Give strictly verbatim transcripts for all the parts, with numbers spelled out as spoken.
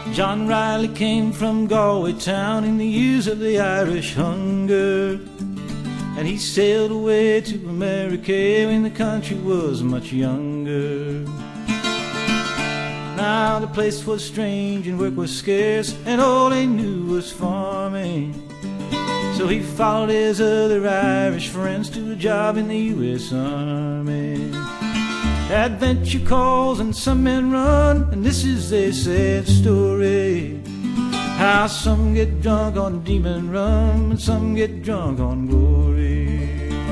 John Riley came from Galway town in the years of the Irish hunger, and he sailed away to America when the country was much younger. Now the place was strange and work was scarce, and all they knew was farming. So he followed his other Irish friends to a job in the U S Army. Adventure calls and some men run, and this is a sad story. How some get drunk on demon rum and some get drunk on glory.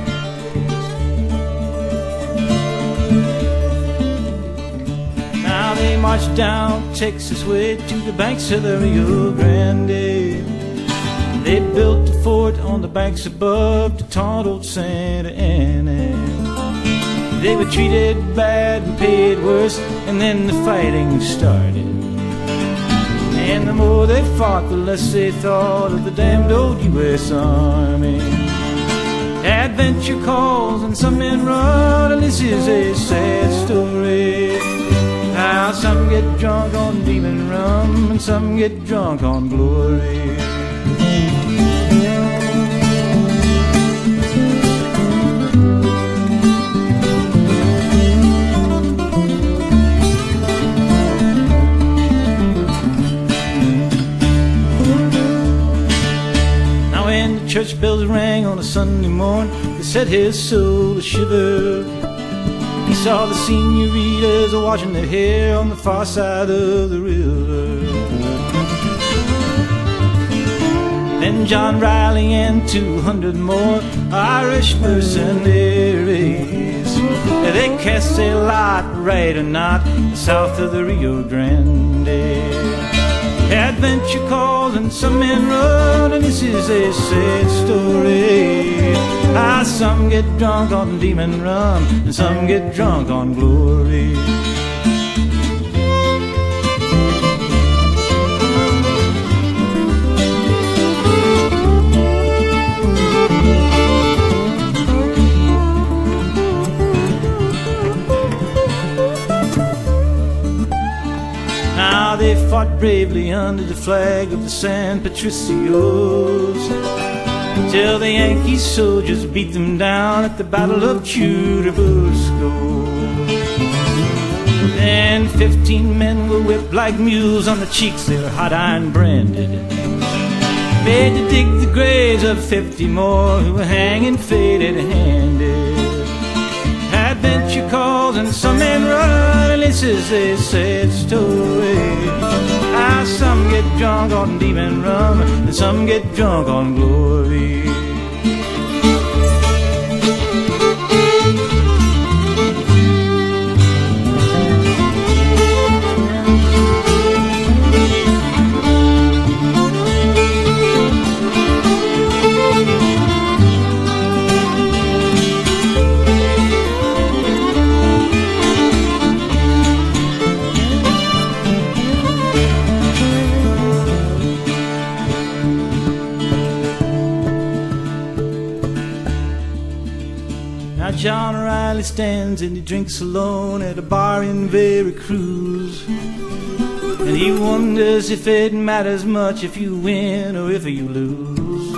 Now they marched down Texas way to the banks of the Rio Grande. They built a fort on the banks above to taunt old Santa Anna. They were treated bad and paid worse, and then the fighting started. And the more they fought, the less they thought of the damned old U S Army. Adventure calls and some men run, and this is a sad story. How some get drunk on demon rum and some get drunk on glory. Church bells rang on a Sunday morn, they set his soul a shiver. He saw the senoritas washing their hair on the far side of the river. Then John Riley and two hundred more Irish mercenaries, they cast a lot, right or not, south of the Rio Grande. Adventure calls and some men run, and this is a sad story. How some get drunk on demon rum and some get drunk on glory. They fought bravely under the flag of the San Patricios, till the Yankee soldiers beat them down at the Battle of Churubusco. Then fifteen men were whipped like mules, on the cheeks they were hot iron branded, made to dig the graves of fifty more who were hanging faded-handed. Adventure calls and some men run, and this is a sad story. How some get drunk on demon rum and some get drunk on glory. John Riley stands and he drinks alone at a bar in Veracruz, and he wonders if it matters much if you win or if you lose.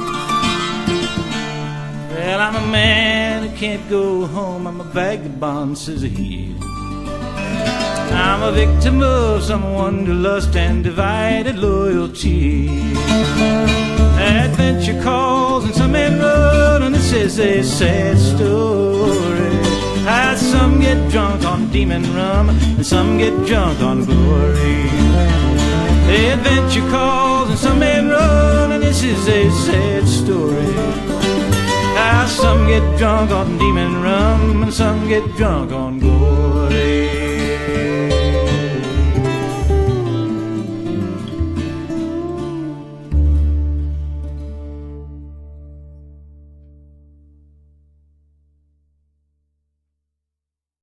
Well, I'm a man who can't go home, I'm a vagabond, says he. I'm a victim of some wanderlust and divided loyalty. Adventure calls and some men run, and this is a sad story. How some get drunk on demon rum and some get drunk on glory. Adventure calls and some men run, and this is a sad story. How some get drunk on demon rum and some get drunk on glory.